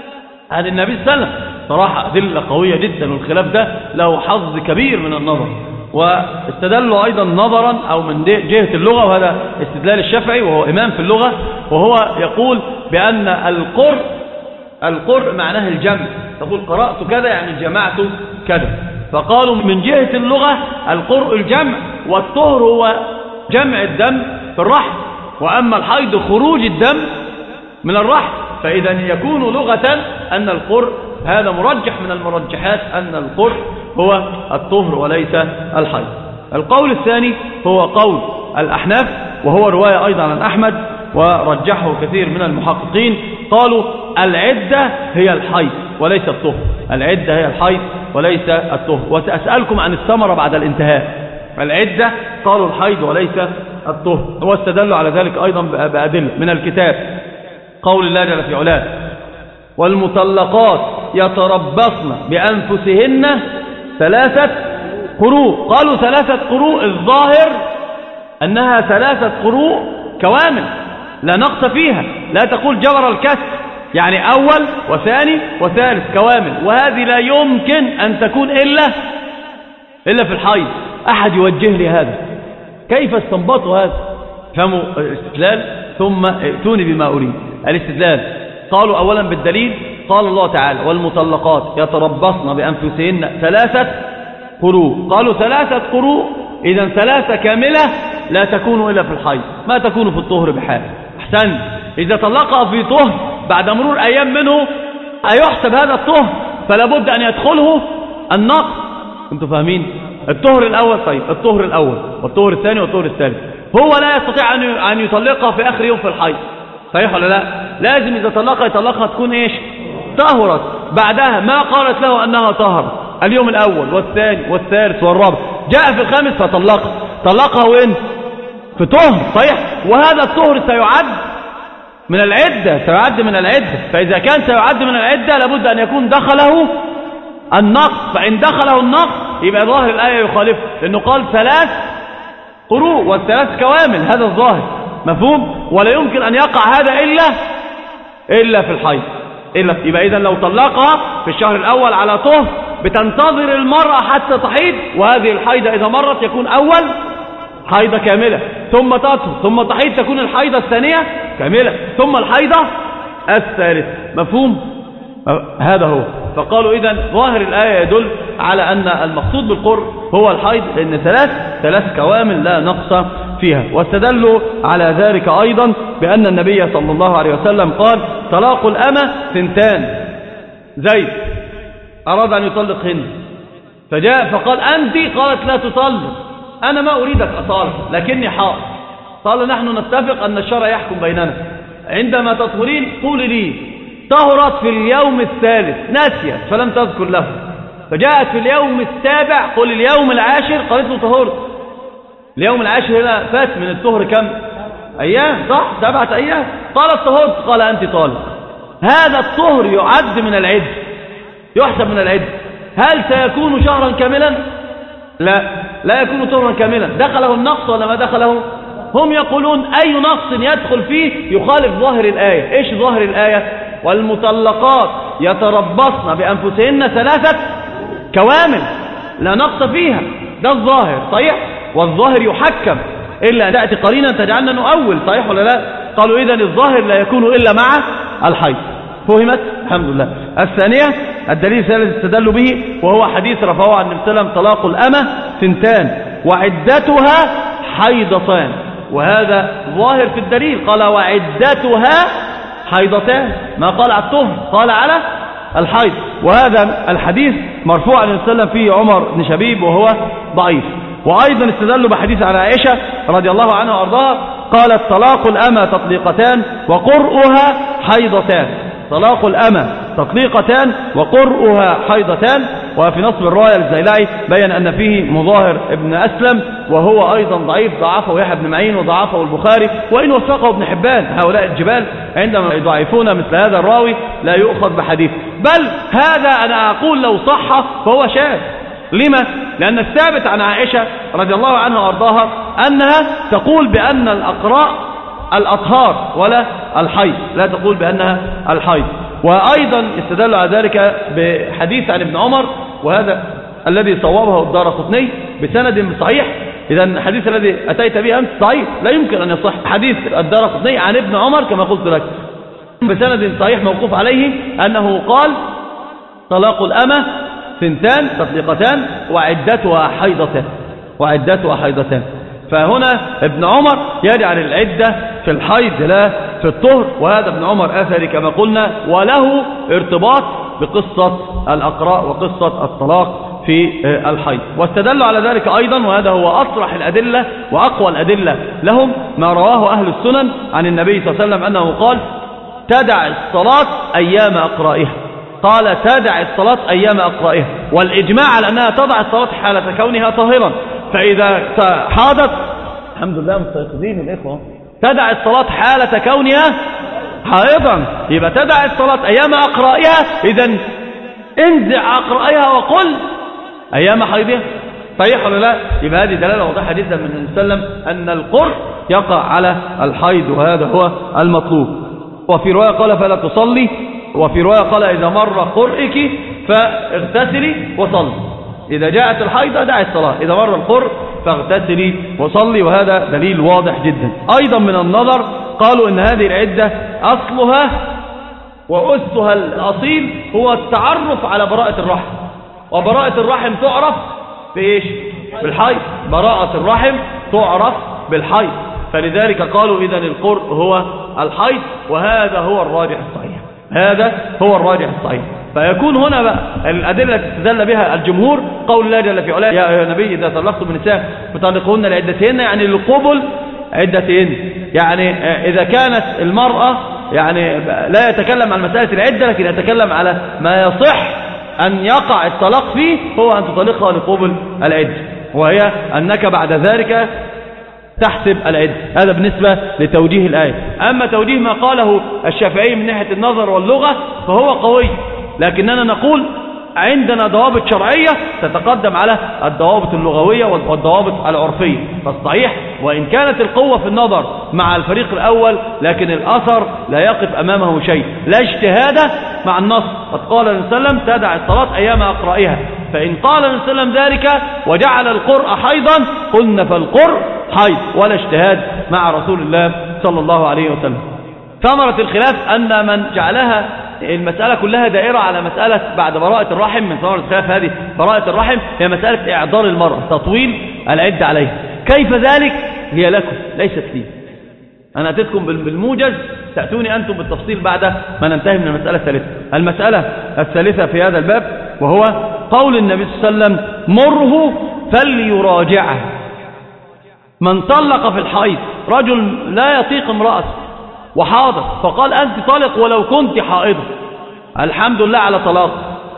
عن النبي صلى الله عليه وسلم. صراحة أدلة قوية جدا، والخلاف ده له حظ كبير من النظر. واستدلوا أيضا نظرا أو من جهة اللغة، وهذا استدلال الشافعي وهو إمام في اللغة، وهو يقول بأن القر القر معناه الجمع، تقول قرأت كذا يعني جمعت كذا. فقالوا من جهة اللغة القرء الجمع، والطهر هو جمع الدم في الرحم، وأما الحيض خروج الدم من الرحم. فإذا يكون لغة أن القرء هذا مرجح من المرجحات أن القرء هو الطهر وليس الحيض. القول الثاني هو قول الأحناف، وهو رواية أيضا عن أحمد ورجحه كثير من المحققين، قالوا العدة هي الحيض وليس الطهر، العدة هي الحيض وليس الطهر. وسأسألكم عن الثمرة بعد الانتهاء. العدة قالوا الحيض وليس الطهر، واستدلوا على ذلك أيضا بأدلة من الكتاب. قول الله جل في علاه: والمطلقات يتربصن بأنفسهن ثلاثة قروء. قالوا ثلاثة قروء، الظاهر أنها ثلاثة قروء كوامل لا نقص فيها، لا تقول جبر الكسر يعني أول وثاني وثالث كوامل، وهذه لا يمكن أن تكون إلا إلا في الحيض. أحد يوجه لي هذا، كيف استنبطوا هذا؟ فهموا الاستدلال ثم ائتوني بما أريد. الاستدلال قالوا أولا بالدليل، قال الله تعالى: والمطلقات يتربصن بأنفسهن ثلاثة قروء. قالوا ثلاثة قروء، إذن ثلاثة كاملة لا تكون إلا في الحيض، ما تكون في الطهر بحال. أحسن، إذا طلقها في طهر بعد مرور أيام منه أيحسب هذا الطهر، فلا بد أن يدخله النقص. أنتم فاهمين؟ الطهر الأول، طيب الطهر الأول والطهر الثاني والطهر الثالث، هو لا يستطيع أن يطلقها في آخر يوم في الحيض، صحيح ولا لا؟ لازم إذا طلقها يطلقها تكون إيش؟ طهرت. بعدها ما قالت له أنها طهرت اليوم الأول والثاني والثالث والرابع، جاء في الخامس فطلقها، طلقها وين؟ في طهر، صحيح؟ وهذا الطهر سيعد من العدة، سيعد من العدة. فإذا كان سيعد من العدة لابد أن يكون دخله النقص، فإن دخله النقص يبقى ظاهر الآية يخالفه، لأنه قال ثلاث قروء والثلاث كوامل، هذا الظاهر مفهوم؟ ولا يمكن أن يقع هذا إلا إلا في الحيض. إلا يبقى إذا لو طلقها في الشهر الأول على طهر بتنتظر المرأة حتى تحيض، وهذه الحيضة إذا مرت يكون أول حيضة كاملة، ثم تطهر ثم تحيض تكون الحيضة الثانية كاملة، ثم الحيضة الثالثة. مفهوم؟ هذا هو. فقالوا إذن ظاهر الآية يدل على أن المقصود بالقرء هو الحيض، لأن ثلاث ثلاث كوامل لا نقص فيها. واستدلوا على ذلك أيضا بأن النبي صلى الله عليه وسلم قال طلاق الأمة ثنتان. زيد أراد أن يطلق هند فجاء فقال أنت، قالت لا تطلق، أنا ما أريدك أطالق لكني حائض. قال نحن نتفق أن الشرع يحكم بيننا، عندما تطهرين قولي لي طهرت في اليوم الثالث، ناسيت فلم تذكر له، فجاءت في اليوم السابع قل اليوم العاشر، قالت له طهرت. اليوم العاشر هنا فات من الطهر كم أيام؟ صح، سبعة أيام. قالت طهرت، قال أنت طالق. هذا الطهر يعد من العد، يحسب من العد. هل سيكون شهرا كاملا؟ لا، لا يكون طهرا كاملا. دخله النقص ولا ما دخله؟ هم يقولون أي نقص يدخل فيه يخالف ظاهر الآية. إيش ظاهر الآية؟ والمطلقات يتربصن بأنفسهن ثلاثة كوامل لا نقص فيها، ده الظاهر، صحيح؟ والظاهر يحكم إلا أن تأتي قرينة تجعلنا نؤول، صحيح ولا لا؟ قالوا إذن الظاهر لا يكون إلا مع الحيض. فهمت؟ الحمد لله. الثانية الدليل الثالث استدلوا به وهو حديث رفعه عن النبي صلى الله عليه وسلم طلاق الأمة ثنتان وعدتها حيضتان، وهذا ظاهر في الدليل، قال وعدتها حيضتان، ما قال على الطهر، قال على الحيض. وهذا الحديث مرفوع عن النبي صلى الله عليه وسلم فيه عمر بن شبيب وهو ضعيف. وأيضا استدلوا بحديث عن عائشة رضي الله عنها وأرضاها قالت طلاق الأمة تطليقتان وقرؤها حيضتان، طلاق الأمة تطليقتان وقرؤها حيضتان. وفي نصب الرواية الزيلعي بين أن فيه مظاهر ابن أسلم وهو أيضا ضعيف، ضعفه يحيى بن معين وضعفه البخاري، وإن وثقه ابن حبان. هؤلاء الجبال عندما يضعفون مثل هذا الراوي لا يؤخذ بحديث، بل هذا أنا أقول لو صح فهو شاذ. لما؟ لأن الثابت عن عائشة رضي الله عنها وأرضاها أنها تقول بأن الأقراء الأطهار ولا الحيض، لا تقول بأنها الحيض. وأيضا استدل على ذلك بحديث عن ابن عمر، وهذا الذي صوابه الدارقطني بسند صحيح. إذا الحديث الذي أتيت به أنت ضعيف، لا يمكن أن يصح. حديث الدارقطني عن ابن عمر كما قلت لك بسند صحيح موقوف عليه أنه قال طلاق الأمة ثنتان تطليقتان وعدتها حيضتان، وعدتها حيضتان. فهنا ابن عمر يجعل العدة في الحيض لا في الطهر، وهذا ابن عمر أثري كما قلنا، وله ارتباط بقصة الأقراء وقصة الطلاق في الحيض. واستدلوا على ذلك أيضا، وهذا هو أصرح الأدلة وأقوى الأدلة لهم، ما رواه أهل السنن عن النبي صلى الله عليه وسلم أنه قال تدع الصلاة أيام أقرائها، قال تدع الصلاة أيام أقرائها، والإجماع على أنها تضع الصلاة حالة كونها طاهرا، فإذا حاضت الحمد لله مستيقظين الإخوة، تدع الصلاة حالة كونها حائضا، يبقى تدع الصلاة أيام أقرائها، إذن انزع أقرائها وقل أيام حيضها، صحيح ولا لا؟ يبقى هذه دلالة واضحة جدا من النبي صلى الله عليه وسلم أن القرء يقع على الحيض، وهذا هو المطلوب. وفي رواية قال فلا تصلي، وفي رواية قال إذا مر قرئك فاغتسلي وصلي، إذا جاءت الحيضة دع الصلاة، إذا مر القرء فاغتسلي وصلي، وهذا دليل واضح جدا. أيضا من النظر قالوا إن هذه العدة أصلها وأسها الأصيل هو التعرف على براءة الرحم، وبراءة الرحم تعرف بإيش؟ بالحيض. براءة الرحم تعرف بالحيض، فلذلك قالوا إذن القرء هو الحيض، وهذا هو الراجح الصحيح، هذا هو الراجح الصحيح. فيكون هنا بقى الأدلة التي استدل بها الجمهور قول الله جل في علاه: يا نبي إذا طلقتم النساء فطلقوهن لعدتهن، يعني للقبل عدتهن. يعني إذا كانت المرأة يعني لا يتكلم عن مسألة العدة، لكن يتكلم على ما يصح أن يقع الطلاق فيه، هو أن تطلقها لقبل العدة، وهي أنك بعد ذلك تحسب العدة. هذا بالنسبة لتوجيه الآية. أما توجيه ما قاله الشافعي من ناحية النظر واللغة فهو قوي، لكننا نقول عندنا ضوابط شرعية تتقدم على الضوابط اللغوية والضوابط العرفية. فالصحيح وإن كانت القوة في النظر مع الفريق الأول، لكن الأثر لا يقف أمامه شيء، لا اجتهاد مع النص. قد قال النبي صلى الله عليه وسلم: تدع الصلاة أيام أقرائها. فإن قال النبي صلى الله عليه وسلم ذلك وجعل القرء حيضا، قلنا فالقرء حيض، ولا اجتهاد مع رسول الله صلى الله عليه وسلم. ثمرة الخلاف أن من جعلها المسألة كلها دائرة على مسألة بعد براءة الرحم، من ثمرة الخلاف هذه براءة الرحم هي مسألة إعذار المرأة، تطويل العدة عليها. كيف ذلك؟ هي لكم ليست لي، أنا أتيتكم بالموجز، تأتوني أنتم بالتفصيل بعد ما ننتهي من المسألة الثالثة. المسألة الثالثة في هذا الباب وهو قول النبي صلى الله عليه وسلم: مره فليراجعه. من طلق في الحيض، رجل لا يطيق امرأته وحاضر، فقال: أنت طالق ولو كنت حائضة، الحمد لله على طلاق،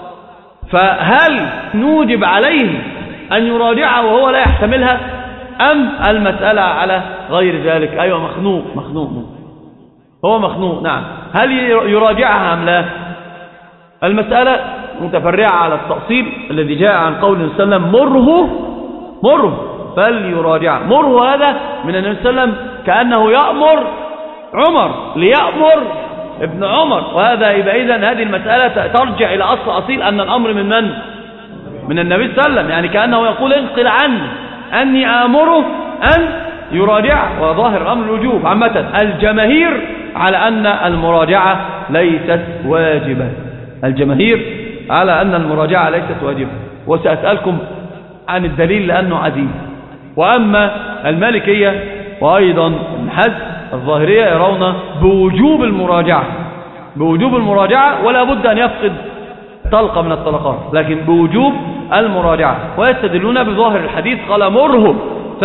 فهل نوجب عليه أن يراجعها وهو لا يحتملها، أم المسألة على غير ذلك؟ أيوة، مخنوق مخنوق هو مخنوق، نعم. هل يراجعها أم لا؟ المسألة متفرعة على التأصيل الذي جاء عن قول النبي صلى الله عليه وسلم: مره مره فليراجعها. مره هذا من النبي صلى الله عليه وسلم كأنه يأمر عمر ليأمر ابن عمر، وهذا يبقى إذن هذه المسألة ترجع إلى أصل أصيل أن الأمر من من؟ من النبي صلى الله عليه وسلم، يعني كأنه يقول: انقل عني أني آمره أن يراجع، وظاهر الأمر الوجوب. عامة الجماهير على أن المراجعة ليست واجبة، الجماهير على أن المراجعة ليست واجبة، وسأسألكم عن الدليل لأنه عديد. وأما المالكية وأيضا ابن حزم الظاهرية يرون بوجوب المراجعة، بوجوب المراجعة، ولا بد أن يفقد طلقة من الطلقات، لكن بوجوب المراجعة، ويستدلون بظاهر الحديث قال: مره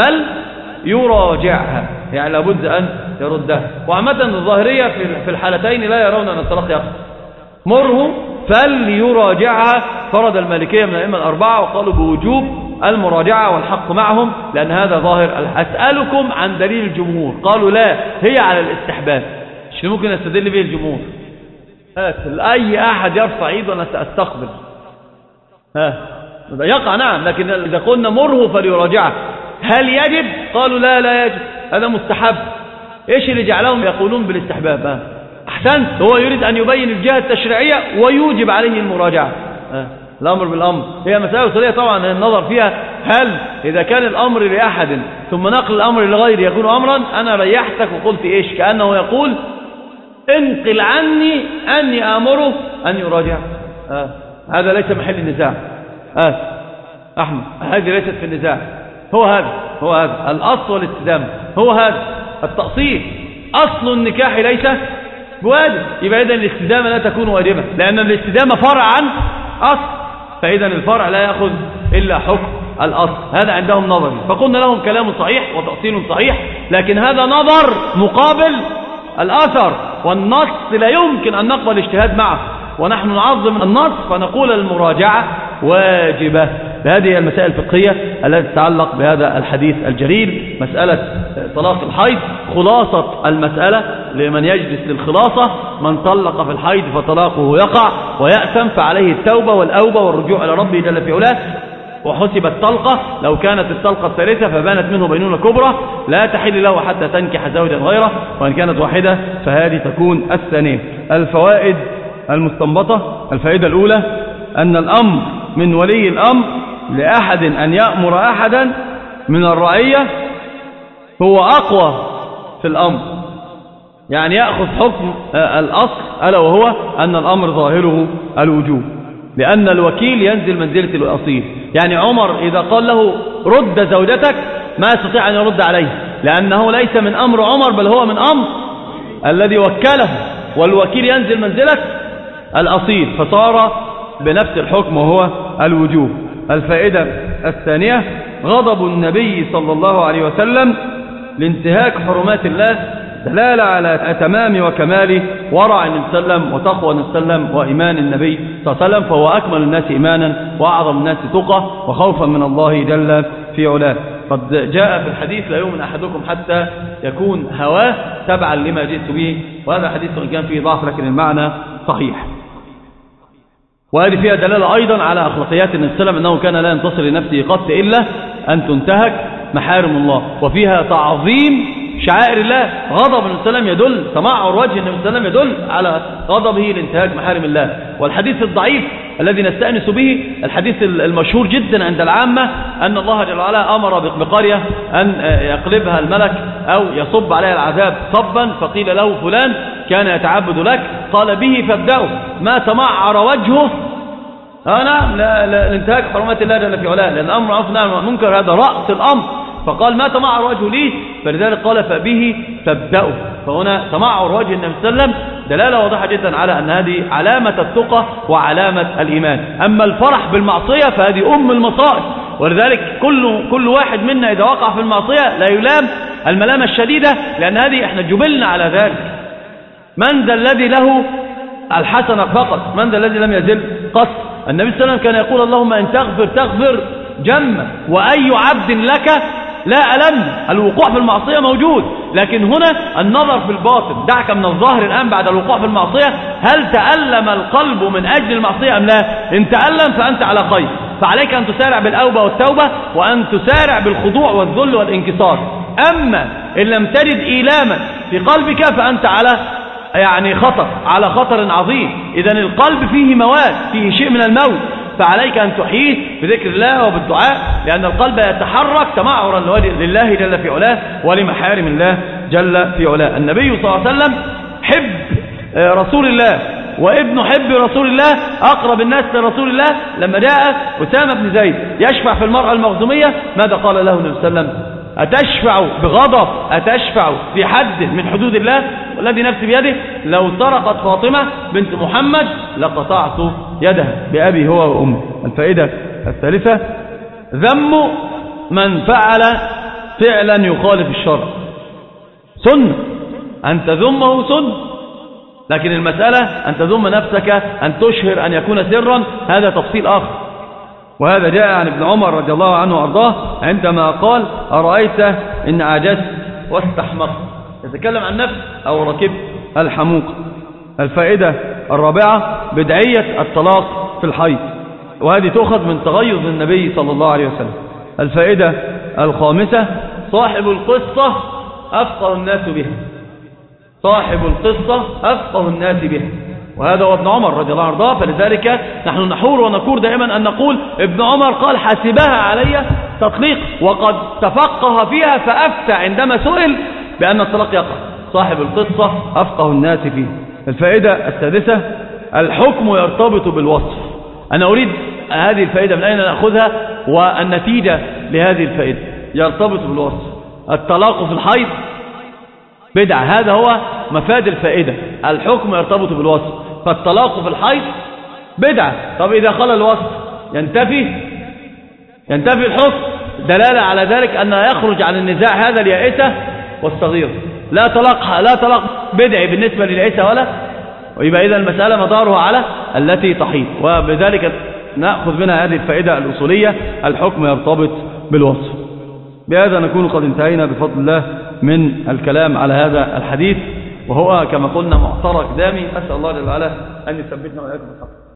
فليراجعها، يعني لابد أن يردها. وعامة الظاهرية في الحالتين لا يرون أن الطلاق يفقد، مره فليراجعها. فرض المالكية من الأئمة الأربعة وقالوا بوجوب المراجعة، والحق معهم لأن هذا ظاهر. أسألكم عن دليل الجمهور، قالوا لا، هي على الاستحباب. شو ممكن استدل به الجمهور؟ هات أي أحد يرفع يده وأنا سأستقبل. ها يقع، نعم، لكن إذا قلنا مره فليراجعه هل يجب؟ قالوا لا لا يجب، هذا مستحب. إيش اللي جعلهم يقولون بالاستحباب؟ ها أحسنت، هو يريد أن يبين الجهة التشريعية ويوجب عليه المراجعة. ها الأمر بالأمر هي مسألة وصولية طبعا، النظر فيها هل إذا كان الأمر لأحد ثم نقل الأمر لغيره يكون أمرا. أنا ريحتك وقلت إيش؟ كأنه يقول: انقل عني أني آمره أن يراجع. آه. هذا ليس محل النزاع. آه. أحمد، هذه ليست في النزاع، هو هذا هو هذا الأصل والاستدامة، هو هذا التأصيل. أصل النكاح ليس بواجب، يبقى إذن الاستدامة لا تكون واجبة، لأن الاستدامة فرع عن أصل، فإذا الفرع لا يأخذ إلا حكم الأصل. هذا عندهم نظر، فقلنا لهم كلام صحيح وتأصيل صحيح، لكن هذا نظر مقابل الأثر، والنص لا يمكن أن نقبل اجتهاد معه، ونحن نعظم النص فنقول المراجعة واجبة. هذه المسائل الفقهية التي تتعلق بهذا الحديث الجليل، مسألة طلاق الحيض. خلاصة المسألة لمن يجلس للخلاصة: من طلق في الحيض فطلاقه يقع ويأثم، فعليه التوبة والأوبة والرجوع إلى ربه جل في علاه. وحسبت طلقة لو كانت الطلقة الثالثة فبانت منه بينونة كبرى لا تحل له حتى تنكح زوجا غيره، وإن كانت واحدة فهذه تكون الثانية. الفوائد المستنبطة: الفائدة الأولى أن الأمر من ولي الأمر لأحد أن يأمر أحدا من الرعية هو أقوى في الأمر، يعني يأخذ حكم الأصل ألا وهو أن الأمر ظاهره الوجوب، لأن الوكيل ينزل منزلة الأصيل. يعني عمر إذا قال له رد زوجتك ما يستطيع أن يرد عليه، لأنه ليس من أمر عمر بل هو من أمر الذي وكله، والوكيل ينزل منزلة الأصيل، فصار بنفس الحكم وهو الوجوب. الفائدة الثانية غضب النبي صلى الله عليه وسلم لانتهاك حرمات الله دلالة على تمام وكمال ورع النبي صلى الله عليه وسلم وتقوى النبي صلى الله عليه وسلم وإيمان النبي صلى الله عليه وسلم، فهو أكمل الناس إيمانا وأعظم الناس تقى وخوفا من الله جل في علاه. قد جاء في الحديث لا يؤمن أحدكم حتى يكون هواه تبعا لما جئت به، وهذا حديث كان فيه ضعف لكن المعنى صحيح. وهذه فيها دلالة أيضا على أخلاقيات النبي صلى الله عليه وسلم أنه كان لا ينتصر لنفسه قط إلا أن تنتهك محارم الله، وفيها تعظيم شعائر الله. غضب النبي صلى الله عليه وسلم يدل، تمعر وجه النبي صلى الله عليه وسلم يدل على غضبه لانتهاك محارم الله. والحديث الضعيف الذي نستأنس به الحديث المشهور جدا عند العامة أن الله جل وعلا أمر بقرية أن يقلبها الملك أو يصب عليها العذاب صبا، فقيل له فلان كان يتعبد لك، قال به فابدأوا، ما تمعر وجهه أنا لانتهاك حرمات الله جل في علاه، لأن الأمر معروف والنهي عن المنكر هذا رأس الأمر، فقال ما تمعر وجهه ليه، فلذلك قال فبه فابدأوا. فهنا تمعر وجه النبي صلى الله عليه وسلم دلالة واضحة جدا على أن هذه علامة التقى وعلامة الإيمان. أما الفرح بالمعصية فهذه أم المصائب، ولذلك كل كل واحد منا إذا وقع في المعصية لا يلام الملامة الشديدة، لأن هذه احنا جبلنا على ذلك. من ذا الذي له الحسنة فقط؟ من ذا الذي لم يزل قط؟ النبي صلى الله عليه وسلم كان يقول اللهم إن تغفر تغفر جمة، وأي عبد لك لا ألم. الوقوع في المعصية موجود، لكن هنا النظر في الباطن. دعك من الظاهر الآن بعد الوقوع في المعصية، هل تألم القلب من أجل المعصية أم لا؟ إن تألم فأنت على خير، فعليك أن تسارع بالأوبة والتوبة، وأن تسارع بالخضوع والذل والانكسار. أما إن لم تجد إيلاما في قلبك فأنت على يعني خطر على خطر عظيم. إذن القلب فيه مواد، فيه شيء من الموت، فعليك أن تحييه بذكر الله وبالدعاء، لأن القلب يتحرك تمعرا لله جل في علاه ولمحارم الله جل في علاه. النبي صلى الله عليه وسلم حب رسول الله وابن حب رسول الله، أقرب الناس لرسول الله، لما جاء أسامة بن زيد يشفع في المرأة المخزومية ماذا قال له النبي صلى الله عليه وسلم؟ أتشفع بغضب، أتشفع في حد من حدود الله؟ والذي نفسي بيده لو سرقت فاطمة بنت محمد لقطعت يدها بأبي هو وأمه. الفائدة الثالثة ذم من فعل فعلا يخالف الشرع. سنة أن تذمه سنة، لكن المسألة أن تذم نفسك، أن تشهر، أن يكون سرا، هذا تفصيل آخر. وهذا جاء عن ابن عمر رضي الله عنه وأرضاه عندما قال أرأيت إن عجزت واستحمقت، يتكلم عن نفس أو ركبت الحموق. الفائدة الرابعة بدعية الطلاق في الحيض، وهذه تؤخذ من تغيظ النبي صلى الله عليه وسلم. الفائدة الخامسة صاحب القصة أفقه الناس بها، صاحب القصة أفقه الناس بها، وهذا هو ابن عمر رضي الله عنه وارضاه. فلذلك نحن نحور ونكور دائما أن نقول ابن عمر قال حسبها علي تطليق، وقد تفقه فيها فأفتى عندما سئل بأن الطلاق يقع. صاحب القصة أفقه الناس فيه. الفائدة السادسة الحكم يرتبط بالوصف. أنا أريد هذه الفائدة من أين نأخذها والنتيجة لهذه الفائدة. يرتبط بالوصف. الطلاق في الحيض بدعة، هذا هو مفاد الفائدة. الحكم يرتبط بالوصف، فالطلاق في الحيض بدعة. طب إذا خلى الوصف ينتفي ينتفي الحكم، دلالة على ذلك أن يخرج عن النزاع هذا اليائسة والصغير. لا طلاق لا طلاق بدعي بالنسبة لليائسة ولا، ويبقى إذا المسألة مدارها على التي تحيض. وبذلك نأخذ منها هذه الفائدة الأصولية، الحكم يرتبط بالوصف. بهذا نكون قد انتهينا بفضل الله من الكلام على هذا الحديث، وهو كما قلنا معترك دامي. أسأل الله جل وعلا أن يثبتنا وإياكم بالحق.